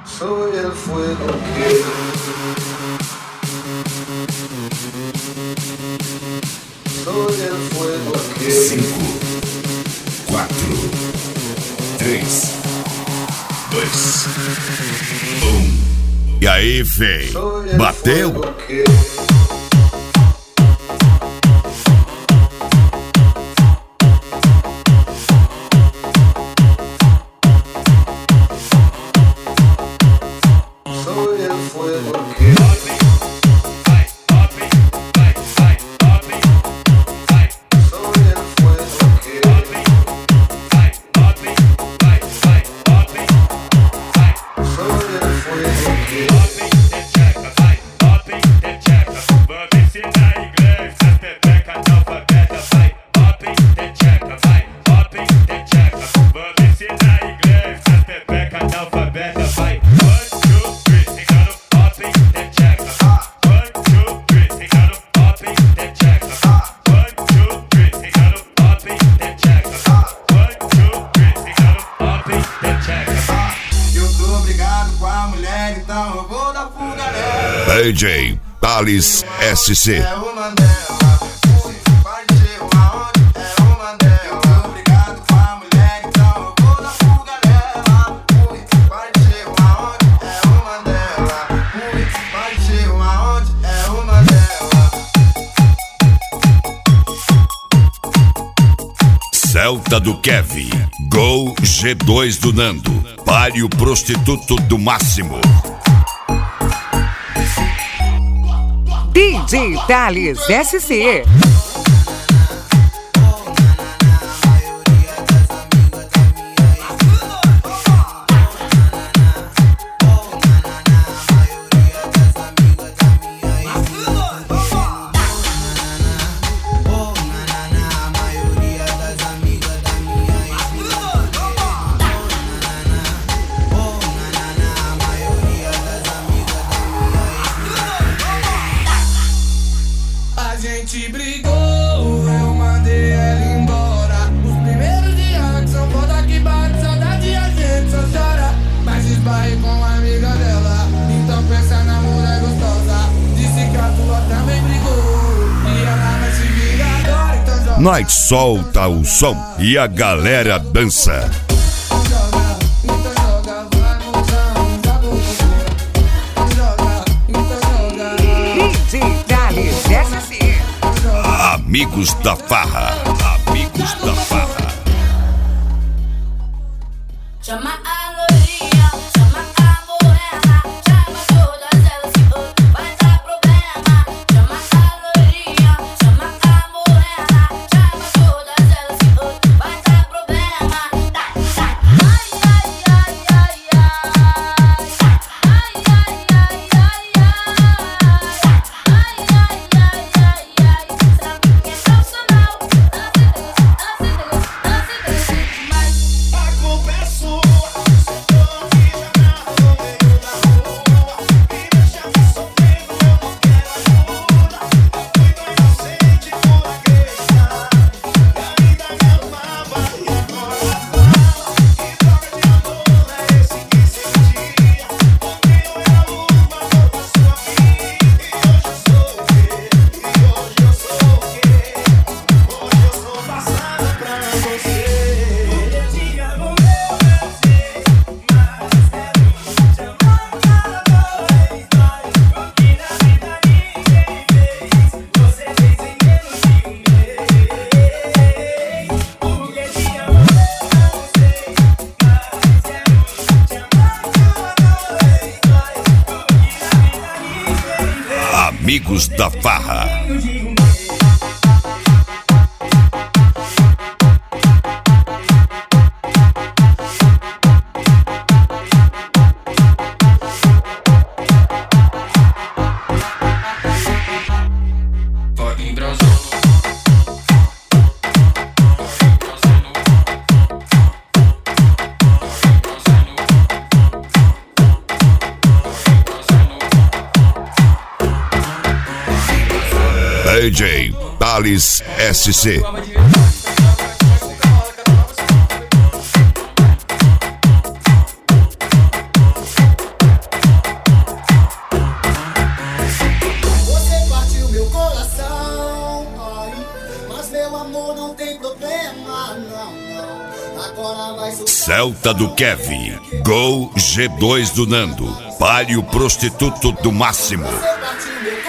Soy el fuego que 5, 4, 3, 2, 1. E aí, fei? Bateu? DJ Thales SC. Celta do Kevin, Gol G2 do Nando, Palio Prostituto do Máximo. DJ Thales SC. A gente brigou, eu mandei ela embora. Os primeiros dias são foda que bate saudade, a gente só chora. Mas esbarrei com a amiga dela, então pensa na mulher gostosa. Disse que a tua também brigou, e ela vai se virar agora, então joga. Nós solta o som e a galera dança. DJ Thales SC. Amigos da Farra, Amigos da Farra. Chama a loirinha, chama a morena, chama todas elas que hoje vai dar problema. Chama a loirinha, chama a morena, chama todas elas que hoje vai dar problema. Ai, ai, ai, ai, ai. Ai, ai, ai, ai, ai. Ai, ai, ai, ai, ai. Sabe que é profissional? Mas a culpa é sua. Amigos da Farra. DJ Thales SC. Celta do Kevin, Gol G2 do Nando, Palio Prostituto do Máximo. Você bate meu